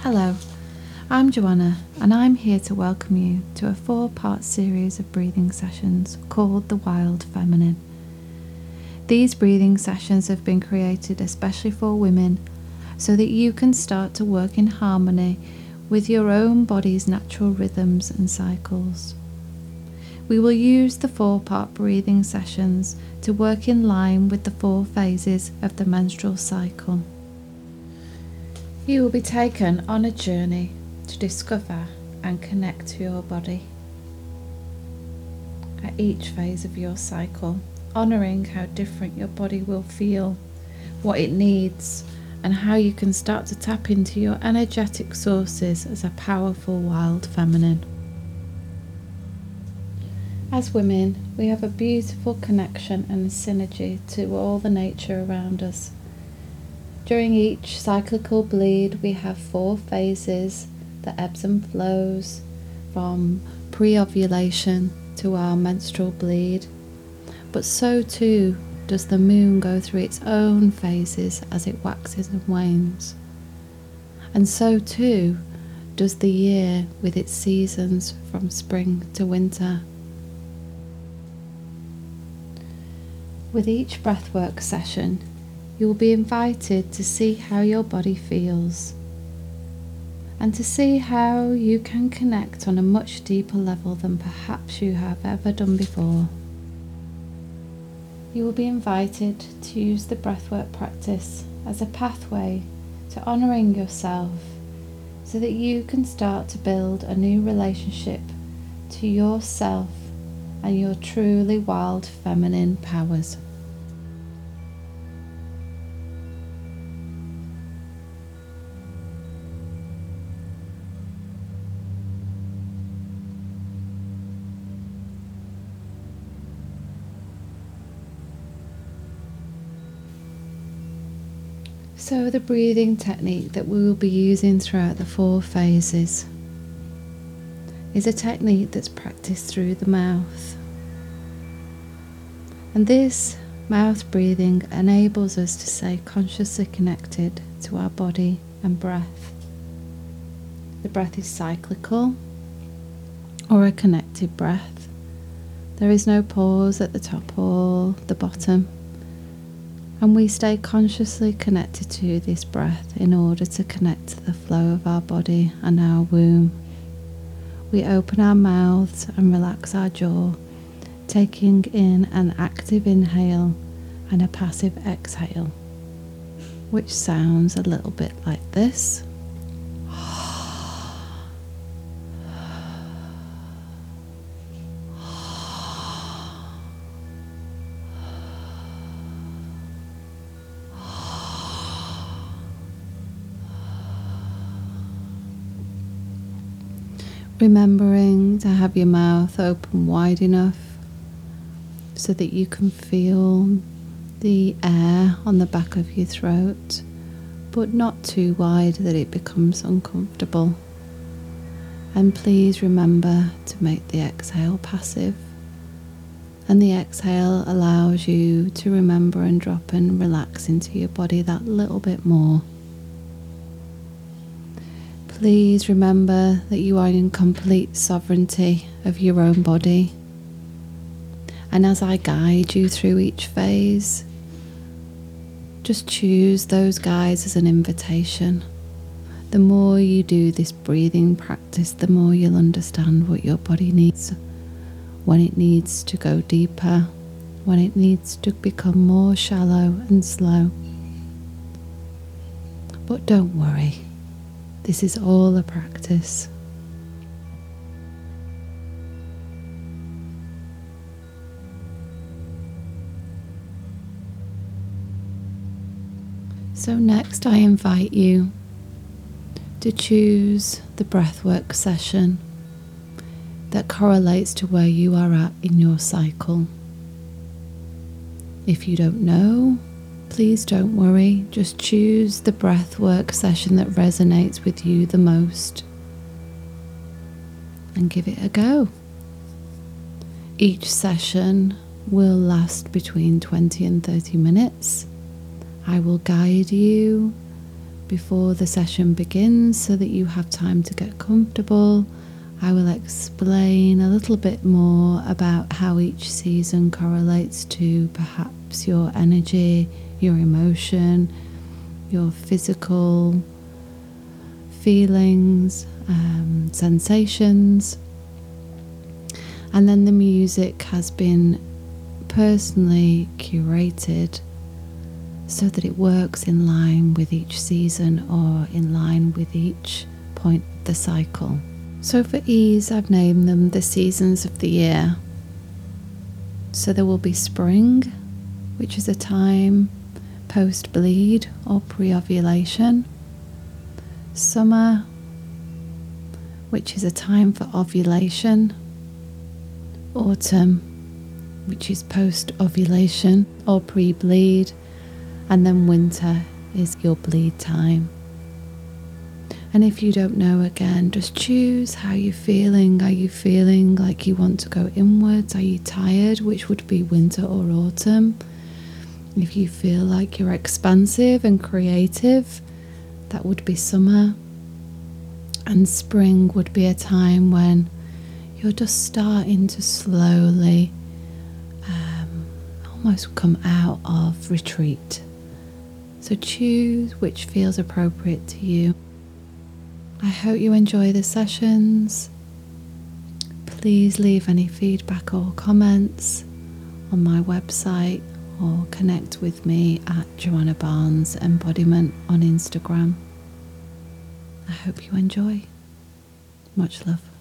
Hello, I'm Joanna and I'm here to welcome you to a 4-part series of breathing sessions called The Wild Feminine. These breathing sessions have been created especially for women so that you can start to work in harmony with your own body's natural rhythms and cycles. We will use the 4-part breathing sessions to work in line with the 4 phases of the menstrual cycle. You will be taken on a journey to discover and connect to your body at each phase of your cycle, honouring how different your body will feel, what it needs, and how you can start to tap into your energetic sources as a powerful wild feminine. As women, we have a beautiful connection and synergy to all the nature around us. During each cyclical bleed, we have 4 phases that ebbs and flows from pre-ovulation to our menstrual bleed. But so too does the moon go through its own phases as it waxes and wanes. And so too does the year with its seasons from spring to winter. With each breathwork session, you will be invited to see how your body feels and to see how you can connect on a much deeper level than perhaps you have ever done before. You will be invited to use the breathwork practice as a pathway to honouring yourself so that you can start to build a new relationship to yourself and your truly wild feminine powers. So the breathing technique that we will be using throughout the 4 phases is a technique that's practiced through the mouth. And this mouth breathing enables us to stay consciously connected to our body and breath. The breath is cyclical or a connected breath. There is no pause at the top or the bottom. And we stay consciously connected to this breath in order to connect to the flow of our body and our womb. We open our mouths and relax our jaw, taking in an active inhale and a passive exhale, which sounds a little bit like this. Remembering to have your mouth open wide enough so that you can feel the air on the back of your throat, but not too wide that it becomes uncomfortable. And please remember to make the exhale passive. And the exhale allows you to remember and drop and relax into your body that little bit more. Please remember that you are in complete sovereignty of your own body. And as I guide you through each phase, just choose those guides as an invitation. The more you do this breathing practice, the more you'll understand what your body needs, when it needs to go deeper, when it needs to become more shallow and slow. But don't worry. This is all a practice. So next I invite you to choose the breathwork session that correlates to where you are at in your cycle. If you don't know, please don't worry, just choose the breathwork session that resonates with you the most and give it a go. Each session will last between 20 and 30 minutes. I will guide you before the session begins so that you have time to get comfortable. I will explain a little bit more about how each season correlates to perhaps your energy, your emotion, your physical feelings, sensations. And then the music has been personally curated so that it works in line with each season or in line with each point of the cycle. So for ease, I've named them the seasons of the year. So there will be spring, which is a time post-bleed or pre-ovulation. Summer, which is a time for ovulation. Autumn, which is post-ovulation or pre-bleed. And then winter is your bleed time. And if you don't know, again, just choose how you're feeling. Are you feeling like you want to go inwards? Are you tired, which would be winter or autumn? If you feel like you're expansive and creative, that would be summer. And spring would be a time when you're just starting to slowly almost come out of retreat. So choose which feels appropriate to you. I hope you enjoy the sessions. Please leave any feedback or comments on my website or connect with me at Joanna Barnes Embodiment on Instagram. I hope you enjoy. Much love.